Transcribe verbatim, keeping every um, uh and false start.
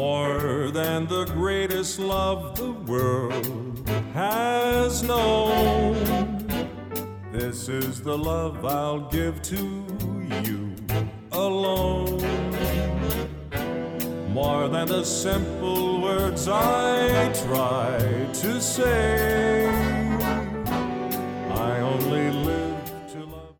more than the greatest love the world has known. This is the love I'll give to you alone. More than the simple words I try to say.